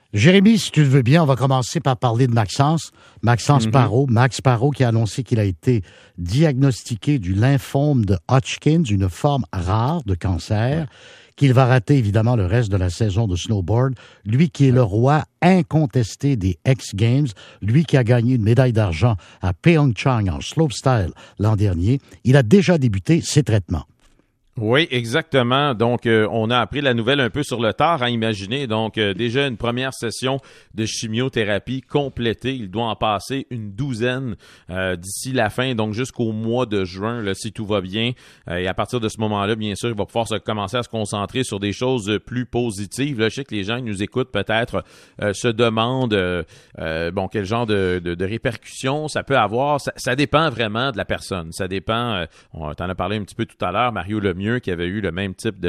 Jérémy, si tu le veux bien, on va commencer par parler de Maxence Parot. Max Parot qui a annoncé qu'il a été diagnostiqué du lymphome de Hodgkin, une forme rare de cancer, qu'il va rater évidemment le reste de la saison de snowboard. Lui qui est le roi incontesté des X Games, lui qui a gagné une médaille d'argent à Pyeongchang en slopestyle l'an dernier, il a déjà débuté ses traitements. Oui, exactement. Donc, on a appris la nouvelle un peu sur le tard, imaginez. Donc, déjà une première session de chimiothérapie complétée. Il doit en passer une douzaine d'ici la fin, donc jusqu'au mois de juin, là, si tout va bien. Et à partir de ce moment-là, bien sûr, il va pouvoir commencer à se concentrer sur des choses plus positives. Là, je sais que les gens qui nous écoutent peut-être se demandent quel genre de répercussions ça peut avoir. Ça dépend vraiment de la personne. Ça dépend, on t'en a parlé un petit peu tout à l'heure, Mario Lemieux, qui avait eu le même type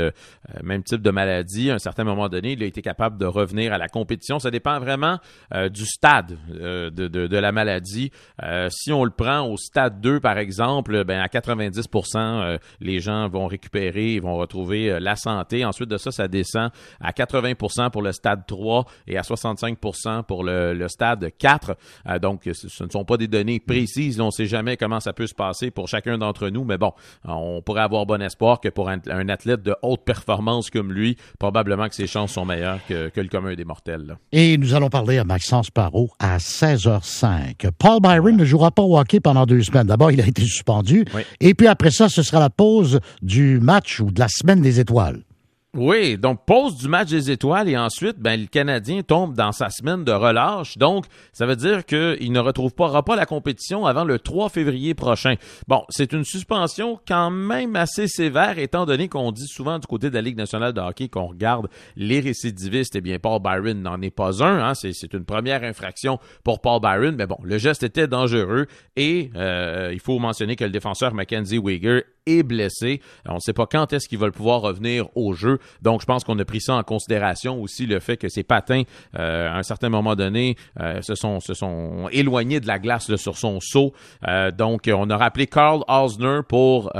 de maladie. À un certain moment donné, il a été capable de revenir à la compétition. Ça dépend vraiment du stade de la maladie. Si on le prend au stade 2, par exemple, à 90%, les gens vont récupérer, ils vont retrouver la santé. Ensuite de ça, ça descend à 80% pour le stade 3 et à 65% pour le stade 4. Donc, ce ne sont pas des données précises. Là, on ne sait jamais comment ça peut se passer pour chacun d'entre nous, mais bon, on pourrait avoir bon espoir que pour un athlète de haute performance comme lui, probablement que ses chances sont meilleures que le commun des mortels. Là. Et nous allons parler à Maxence Parot à 16h05. Paul Byron ne jouera pas au hockey pendant 2 semaines. D'abord, il a été suspendu. Oui. Et puis après ça, ce sera la pause du match ou de la semaine des étoiles. Oui, donc pause du match des étoiles et ensuite, le Canadien tombe dans sa semaine de relâche. Donc, ça veut dire qu'il ne retrouvera pas la compétition avant le 3 février prochain. Bon, c'est une suspension quand même assez sévère étant donné qu'on dit souvent du côté de la Ligue nationale de hockey qu'on regarde les récidivistes. Eh bien, Paul Byron n'en est pas un. Hein? C'est une première infraction pour Paul Byron. Mais bon, le geste était dangereux et il faut mentionner que le défenseur Mackenzie Weegar est blessé. On ne sait pas quand est-ce qu'il va pouvoir revenir au jeu. Donc, je pense qu'on a pris ça en considération aussi, le fait que ses patins, à un certain moment donné, se sont éloignés de la glace là, sur son saut. Donc, on a rappelé Karl Osner pour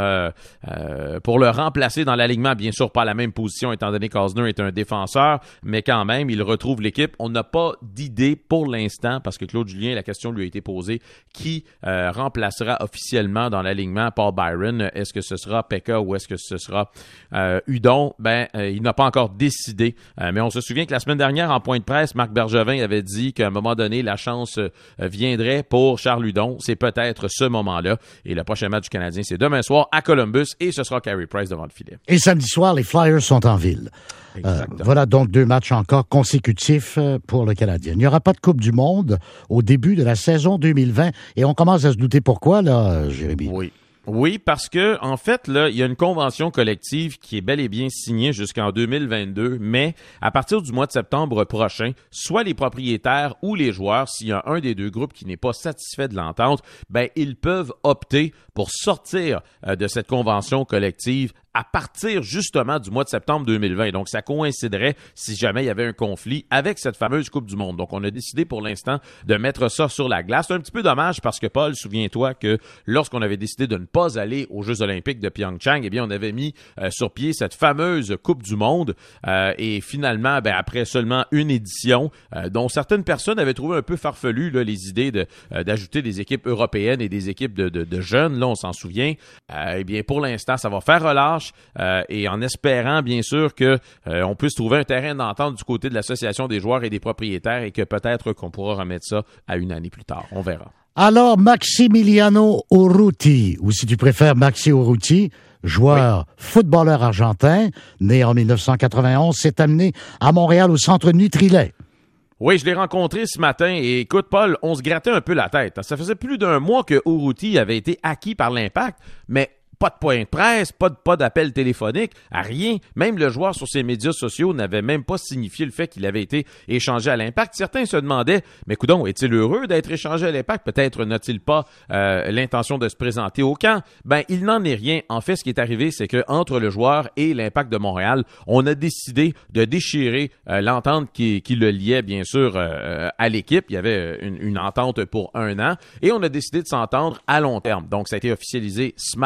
le remplacer dans l'alignement. Bien sûr, pas à la même position, étant donné qu'Osner est un défenseur, mais quand même, il retrouve l'équipe. On n'a pas d'idée pour l'instant, parce que Claude Julien, la question lui a été posée, qui remplacera officiellement dans l'alignement Paul Byron? Est-ce que ce sera Pekka ou est-ce que ce sera Hudon? Il n'a pas encore décidé. Mais on se souvient que la semaine dernière, en point de presse, Marc Bergevin avait dit qu'à un moment donné, la chance viendrait pour Charles Hudon. C'est peut-être ce moment-là. Et le prochain match du Canadien, c'est demain soir à Columbus et ce sera Carey Price devant le filet. Et samedi soir, les Flyers sont en ville. Voilà donc 2 matchs encore consécutifs pour le Canadien. Il n'y aura pas de Coupe du Monde au début de la saison 2020 et on commence à se douter pourquoi, là, Jérémy. Oui, parce que en fait, là, il y a une convention collective qui est bel et bien signée jusqu'en 2022, mais à partir du mois de septembre prochain, soit les propriétaires ou les joueurs, s'il y a un des deux groupes qui n'est pas satisfait de l'entente, ils peuvent opter pour sortir de cette convention collective à partir justement du mois de septembre 2020. Donc, ça coïnciderait si jamais il y avait un conflit avec cette fameuse Coupe du Monde. Donc, on a décidé pour l'instant de mettre ça sur la glace. C'est un petit peu dommage parce que, Paul, souviens-toi que lorsqu'on avait décidé de ne pas aller aux Jeux olympiques de Pyeongchang, eh bien, on avait mis sur pied cette fameuse Coupe du Monde. Et finalement, après seulement une édition, dont certaines personnes avaient trouvé un peu farfelu là, les idées d'ajouter des équipes européennes et des équipes de jeunes, là, on s'en souvient. Eh bien, pour l'instant, ça va faire relâche. Et en espérant, bien sûr, que on puisse trouver un terrain d'entente du côté de l'association des joueurs et des propriétaires et que peut-être qu'on pourra remettre ça à une année plus tard. On verra. Alors, Maximiliano Urruti, ou si tu préfères Maxi Urruti, joueur, footballeur argentin, né en 1991, s'est amené à Montréal au centre Nutrilait. Oui, je l'ai rencontré ce matin et écoute, Paul, on se grattait un peu la tête. Ça faisait plus d'1 mois que Urruti avait été acquis par l'Impact, mais pas de point de presse, pas d'appel téléphonique, rien. Même le joueur sur ses médias sociaux n'avait même pas signifié le fait qu'il avait été échangé à l'Impact. Certains se demandaient, mais coudonc, est-il heureux d'être échangé à l'Impact? Peut-être n'a-t-il pas l'intention de se présenter au camp? Il n'en est rien. En fait, ce qui est arrivé, c'est que entre le joueur et l'Impact de Montréal, on a décidé de déchirer l'entente qui le liait, bien sûr, à l'équipe. Il y avait une entente pour 1 an et on a décidé de s'entendre à long terme. Donc, ça a été officialisé ce matin. Donc,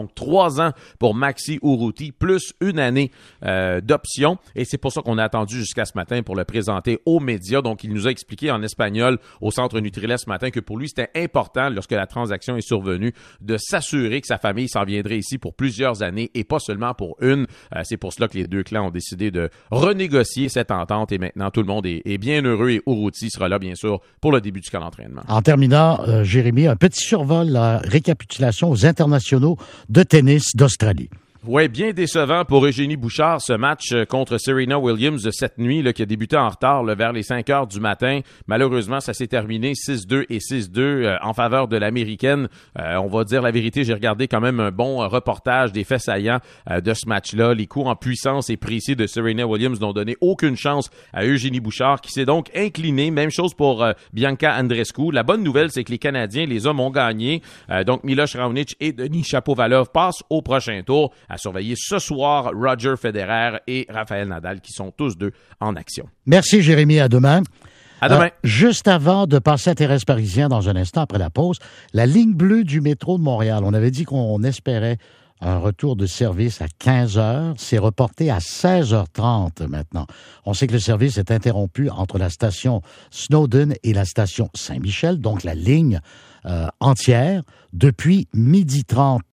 Donc, 3 ans pour Maxi Urruti, plus 1 année d'option. Et c'est pour ça qu'on a attendu jusqu'à ce matin pour le présenter aux médias. Donc, il nous a expliqué en espagnol au Centre Nutrilait ce matin que pour lui, c'était important, lorsque la transaction est survenue, de s'assurer que sa famille s'en viendrait ici pour plusieurs années et pas seulement pour une. C'est pour cela que les deux clans ont décidé de renégocier cette entente et maintenant tout le monde est bien heureux et Urruti sera là, bien sûr, pour le début du camp d'entraînement. En terminant, Jérémy, un petit survol, la récapitulation aux internationaux de tennis d'Australie. Oui, bien décevant pour Eugénie Bouchard, ce match contre Serena Williams de cette nuit là, qui a débuté en retard là, vers les 5 heures du matin. Malheureusement, ça s'est terminé 6-2 et 6-2 en faveur de l'Américaine. On va dire la vérité, j'ai regardé quand même un bon reportage des faits saillants de ce match-là. Les coups en puissance et précis de Serena Williams n'ont donné aucune chance à Eugénie Bouchard qui s'est donc inclinée. Même chose pour Bianca Andreescu. La bonne nouvelle, c'est que les Canadiens, les hommes ont gagné. Donc Miloš Raonic et Denis Shapovalov passent au prochain tour. À surveiller ce soir, Roger Federer et Rafael Nadal qui sont tous deux en action. Merci Jérémy, à demain. À demain. Juste avant de passer à Thérèse Parisien dans un instant après la pause, la ligne bleue du métro de Montréal, on avait dit qu'on espérait un retour de service à 15 heures. C'est reporté à 16h30 maintenant. On sait que le service est interrompu entre la station Snowden et la station Saint-Michel, donc la ligne entière, depuis 12h30